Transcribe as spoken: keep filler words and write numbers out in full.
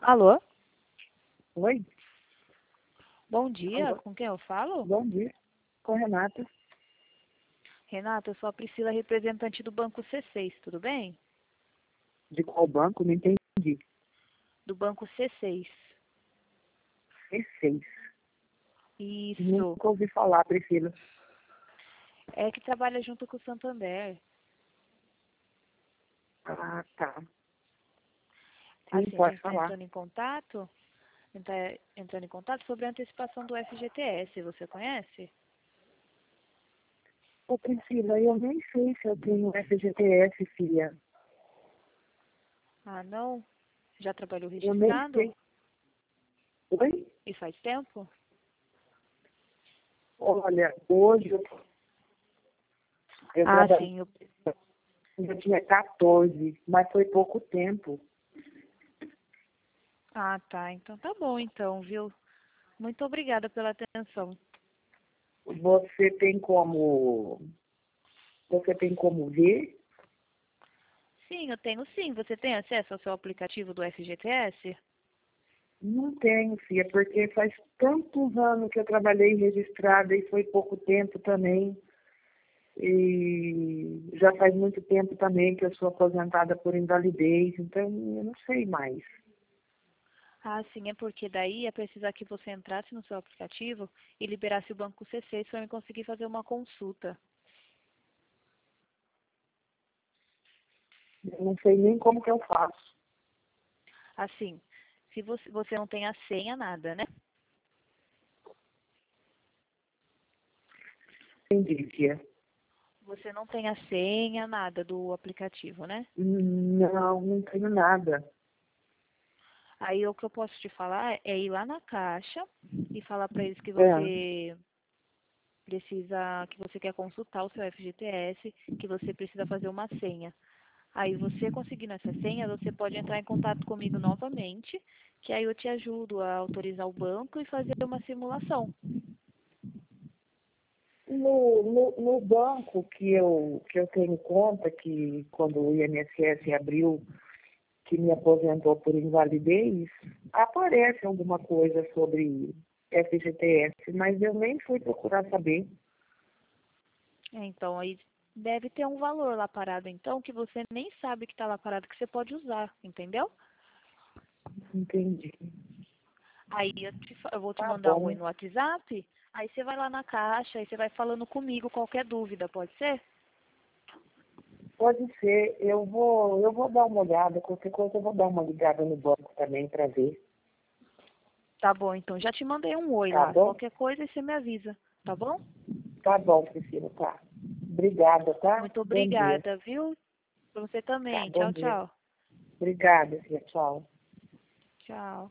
Alô? Oi? Bom dia, Alô? com quem eu falo? Bom dia. Com Renata. Renata, eu sou a Priscila, representante do Banco C seis, tudo bem? De qual banco? Não entendi. Do Banco C seis. C seis. Isso. Nunca ouvi falar, Priscila. É que trabalha junto com o Santander. Ah, tá. Sim, Assim, a pode gente está falar. entrando em contato, está entrando em contato sobre a antecipação do F G T S, você conhece? Ô, Priscila, eu nem sei se eu tenho F G T S, filha. Ah, não? Já trabalhou Eu nem registrado? sei. Oi? E faz tempo? Olha, hoje eu, eu Ah, trabalhei, sim. Eu... eu tinha quatorze, mas foi pouco tempo. Ah, tá. Então tá bom, então, viu? Muito obrigada pela atenção. Você tem como, você tem como ver? Sim, eu tenho sim. Você tem acesso ao seu aplicativo do F G T S? Não tenho, filha, porque faz tantos anos que eu trabalhei registrada e foi pouco tempo também. E já faz muito tempo também que eu sou aposentada por invalidez, então eu não sei mais. Ah, sim, é porque daí é precisar que você entrasse no seu aplicativo e liberasse o banco C seis para eu conseguir fazer uma consulta. Eu não sei nem como que eu faço. Assim, se você, você não tem a senha, nada, né? Entendi, tia. Você não tem a senha, nada do aplicativo, né? Não, não tenho nada. Aí o que eu posso te falar é ir lá na caixa e falar para eles que É, você precisa, que você quer consultar o seu F G T S, que você precisa fazer uma senha. Aí você conseguindo essa senha, você pode entrar em contato comigo novamente, que aí eu te ajudo a autorizar o banco e fazer uma simulação. no, no, no banco que eu, que eu tenho conta, que quando o I N S S abriu, que me aposentou por invalidez, aparece alguma coisa sobre F G T S, mas eu nem fui procurar saber. É, então, aí deve ter um valor lá parado, então, que você nem sabe que está lá parado, que você pode usar, entendeu? Entendi. Aí eu, te fa- eu vou te Tá mandar um oi bom. no WhatsApp, aí você vai lá na caixa, aí você vai falando comigo qualquer dúvida, pode ser? Pode ser. Eu vou, eu vou dar uma olhada. Qualquer coisa eu vou dar uma ligada no banco também para ver. Tá bom, então já te mandei um oi Tá lá. bom? Qualquer coisa você me avisa, tá bom? Tá bom, Priscila, tá. Obrigada, tá? Muito Bom dia. obrigada, viu? Pra você Tá, também. bom Tchau, dia. tchau. Obrigada, filha. Tchau. Tchau.